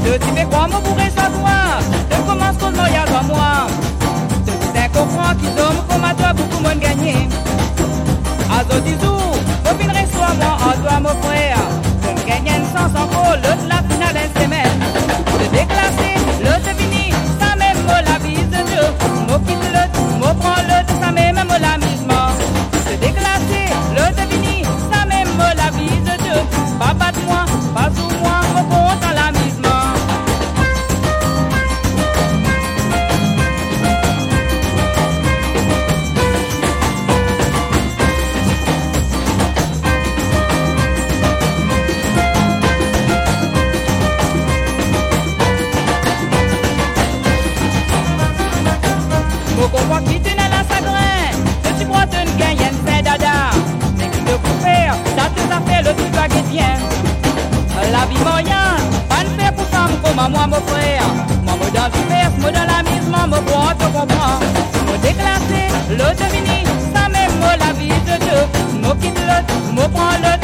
De tu fais quoi, mon bourré, sans toi? De commence qu'on noya dans moi. De tout un comprend qui donne comme à toi beaucoup moins gagné. À zo disou, au fin reste moi, à toi, mon frère. Je me gagne une sens encore, l'autre la finale d'une semaine. De déclasser, l'autre fini, ça même la bise de Dieu. Mon quitte l'autre, mon prend l'autre, ça même l'amusement. De déclasser, l'autre fini, ça même la bise de Dieu. Pas battre moi, pas sous moi, mon compte à l'amusement. Faut qu'on quitte dans la sagrin, que tu bois une gagnenne, c'est dada. Mais qui te peut faire, ça tout à fait le truc baguette bien. La vie moyen, pas de faire pour femme comme moi, mon frère. Moi, moi dans le verse, moi dans l'amusement, moi pour te comprendre. Moi déclassé, l'autre fini, ça même moi la vie de Dieu. Moi quitte l'autre, moi prends l'autre.